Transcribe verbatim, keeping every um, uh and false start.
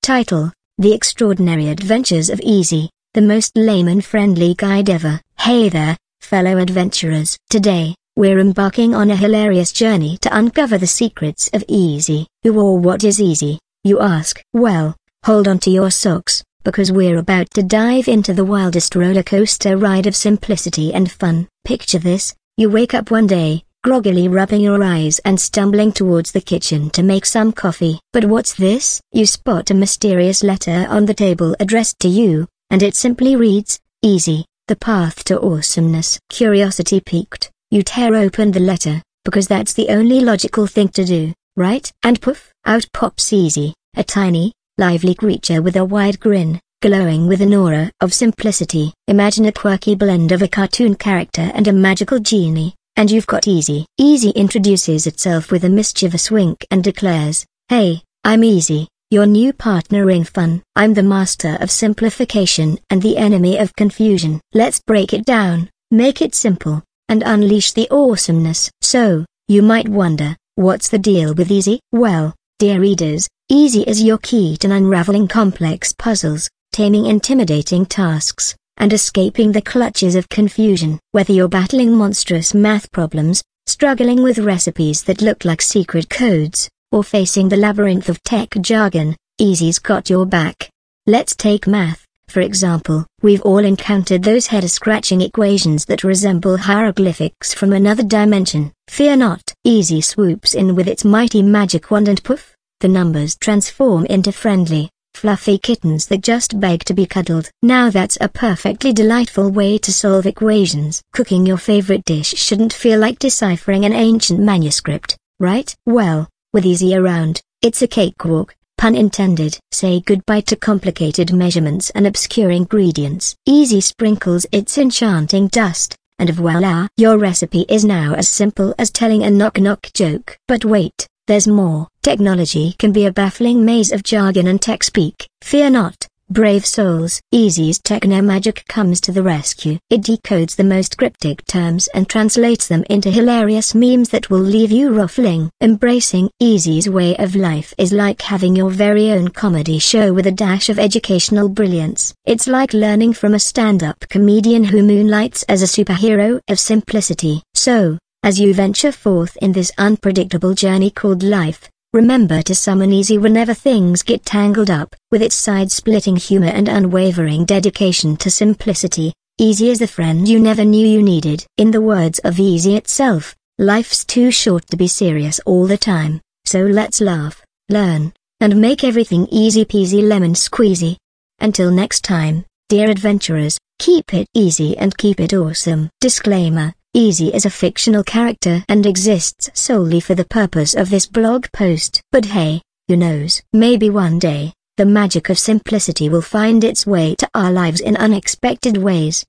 Title: The Extraordinary Adventures of Easy, the most layman-friendly guide ever. Hey there, fellow adventurers. Today, we're embarking on a hilarious journey to uncover the secrets of Easy. Who or what is Easy, you ask? Well, hold on to your socks, because we're about to dive into the wildest roller coaster ride of simplicity and fun. Picture this: you wake up one day, groggily rubbing your eyes and stumbling towards the kitchen to make some coffee. But what's this? You spot a mysterious letter on the table addressed to you, and it simply reads, Easy, the path to awesomeness. Curiosity piqued, you tear open the letter, because that's the only logical thing to do, right? And poof, out pops Easy, a tiny, lively creature with a wide grin, glowing with an aura of simplicity. Imagine a quirky blend of a cartoon character and a magical genie, and you've got Easy. Easy introduces itself with a mischievous wink and declares, Hey, I'm Easy, your new partner in fun. I'm the master of simplification and the enemy of confusion. Let's break it down, make it simple, and unleash the awesomeness. So, you might wonder, what's the deal with Easy? Well, dear readers, Easy is your key to unraveling complex puzzles, taming intimidating tasks, and escaping the clutches of confusion. Whether you're battling monstrous math problems, struggling with recipes that look like secret codes, or facing the labyrinth of tech jargon, Easy's got your back. Let's take math, for example. We've all encountered those head-scratching equations that resemble hieroglyphics from another dimension. Fear not. Easy swoops in with its mighty magic wand and poof, the numbers transform into friendly, fluffy kittens that just beg to be cuddled. Now that's a perfectly delightful way to solve equations. Cooking your favorite dish shouldn't feel like deciphering an ancient manuscript, right? Well, with Easy around, it's a cakewalk, pun intended. Say goodbye to complicated measurements and obscure ingredients. Easy sprinkles its enchanting dust, and voila! Your recipe is now as simple as telling a knock-knock joke. But wait, there's more. Technology can be a baffling maze of jargon and tech speak. Fear not, brave souls. Easy's techno-magic comes to the rescue. It decodes the most cryptic terms and translates them into hilarious memes that will leave you ruffling. Embracing Easy's way of life is like having your very own comedy show with a dash of educational brilliance. It's like learning from a stand-up comedian who moonlights as a superhero of simplicity. So, as you venture forth in this unpredictable journey called life, remember to summon Easy whenever things get tangled up. With its side-splitting humor and unwavering dedication to simplicity, Easy is the friend you never knew you needed. In the words of Easy itself, life's too short to be serious all the time, so let's laugh, learn, and make everything easy peasy lemon squeezy. Until next time, dear adventurers, keep it easy and keep it awesome. Disclaimer: Easy is a fictional character and exists solely for the purpose of this blog post. But hey, who knows? Maybe one day, the magic of simplicity will find its way to our lives in unexpected ways.